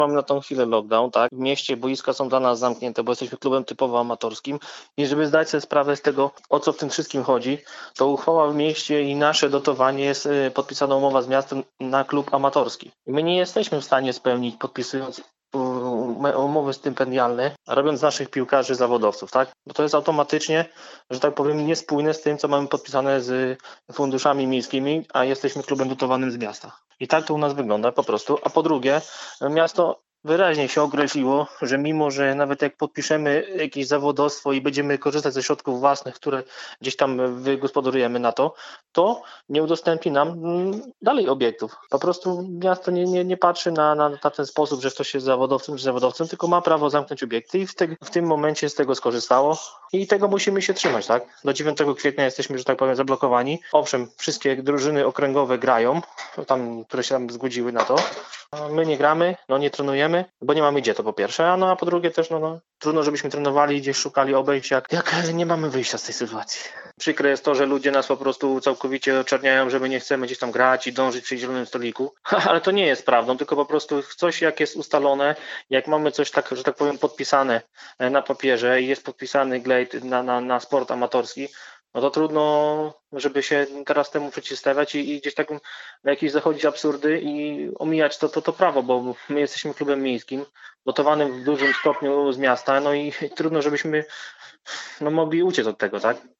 Mamy na tą chwilę lockdown, tak? W mieście boiska są dla nas zamknięte, bo jesteśmy klubem typowo amatorskim i żeby zdać sobie sprawę z tego, o co w tym wszystkim chodzi, to uchwała w mieście i nasze dotowanie jest podpisana umowa z miastem na klub amatorski. I my nie jesteśmy w stanie spełnić, podpisując umowy stypendialne, robiąc z naszych piłkarzy zawodowców, tak? Bo to jest automatycznie, że tak powiem, niespójne z tym, co mamy podpisane z funduszami miejskimi, a jesteśmy klubem dotowanym z miasta. I tak to u nas wygląda po prostu. A po drugie, miasto wyraźnie się określiło, że mimo, że nawet jak podpiszemy jakieś zawodowstwo i będziemy korzystać ze środków własnych, które gdzieś tam wygospodarujemy na to nie udostępni nam dalej obiektów. Po prostu miasto nie patrzy na ten sposób, że ktoś jest zawodowcem, tylko ma prawo zamknąć obiekty i w tym momencie z tego skorzystało i tego musimy się trzymać, tak? Do 9 kwietnia jesteśmy, że tak powiem, zablokowani. Owszem, wszystkie drużyny okręgowe grają, które się tam zgodziły na to. My nie gramy, nie trenujemy, bo nie mamy gdzie, to po pierwsze, a po drugie też trudno, żebyśmy trenowali, gdzieś szukali obejść, jak nie mamy wyjścia z tej sytuacji. Przykre jest to, że ludzie nas po prostu całkowicie oczerniają, że my nie chcemy gdzieś tam grać i dążyć przy zielonym stoliku, ale to nie jest prawdą, tylko po prostu coś jak jest ustalone, jak mamy coś tak, że tak powiem, podpisane na papierze i jest podpisany glejt na sport amatorski, no to trudno, żeby się teraz temu przeciwstawiać i gdzieś tak jakieś zachodzić absurdy i omijać to prawo, bo my jesteśmy klubem miejskim, dotowanym w dużym stopniu z miasta, no i trudno, żebyśmy mogli uciec od tego, tak?